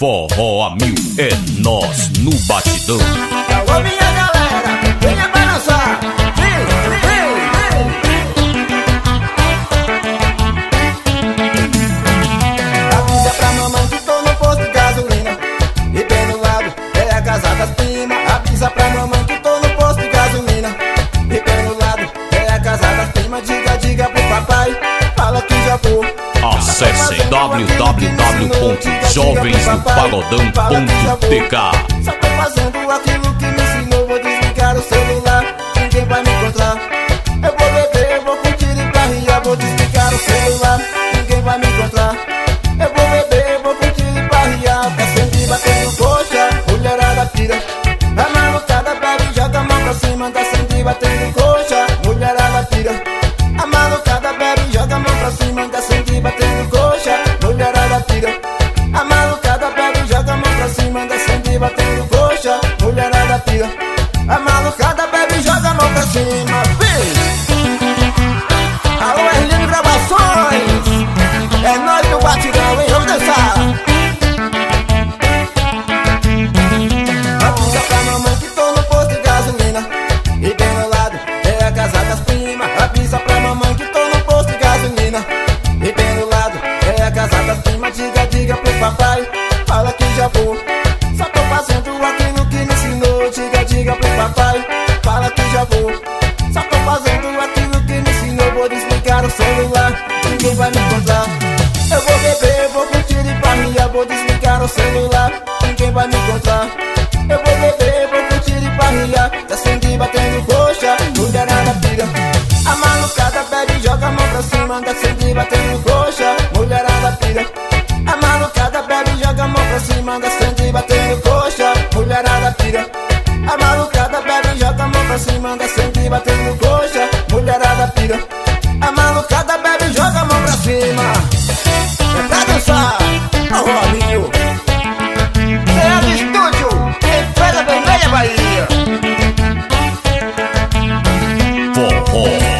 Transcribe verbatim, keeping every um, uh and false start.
Forró a mil é nós no batidão. Alô minha galera, venha balançar. Vem, vem, vem. Avisa pra mamãe que tô no posto de gasolina e bem do lado é a casa das primas. Avisa pra mamãe que tô no posto de gasolina e bem do lado é a casa das primas. Diga, diga pro papai, fala que já vou. Acesse w w w ponto jovens do pagodão ponto t k. Só tô fazendo aquilo que me ensinou. Vou desligar o celular, ninguém vai me encontrar. Eu vou beber, eu vou curtir e pra rir. Vou desligar o celular, ninguém vai me encontrar. Eu vou beber, eu vou curtir e pra rir. Tá sempre batendo coxa, mulherada pira. A malucada bebe, joga a mão pra cima. Tá sempre batendo coxa, mulherada pira. A malucada bebe, joga a mão pra cima. Tá sempre batendo coxa, mulherada pira. A malucada bebe, joga a mão pra cima. Tá sempre batendo coxa, mulherada pira. A malucada bebe, joga a mão pra cima. Vem! Alô, Erlino Gravações. É nós do batidão, hein? Vamos dançar. Avisa pra mamãe que tô no posto de gasolina e bem ao lado é a casa das primas. Avisa pra mamãe que tô no posto de gasolina e bem do lado é a casa das primas. Diga, diga pro papai, fala que já vou. Só tô fazendo aquilo que me ensinou. Diga, diga pro papai, fala que já vou. Só tô fazendo aquilo que me ensinou. Vou desligar o celular, ninguém vai me encontrar. Eu vou beber, eu vou curtir e pra rir. Vou desligar o celular, ninguém vai me encontrar. Eu vou beber, eu vou curtir e pra rir. Tá sempre batendo coxa, mulherada pira. A malucada bebe, joga a mão pra cima. Tá sempre batendo coxa, mulherada pira. A malucada bebe, joga a mão pra cima. Tá sempre batendo coxa, mulherada pira. A malucada bebe, joga a mão pra cima. Tá sempre batendo coxa, mulherada pira. A malucada bebe, joga a mão pra cima. É pra dançar, ó Rolinho. É do estúdio, em Pedra Vermelha, Bahia. Forró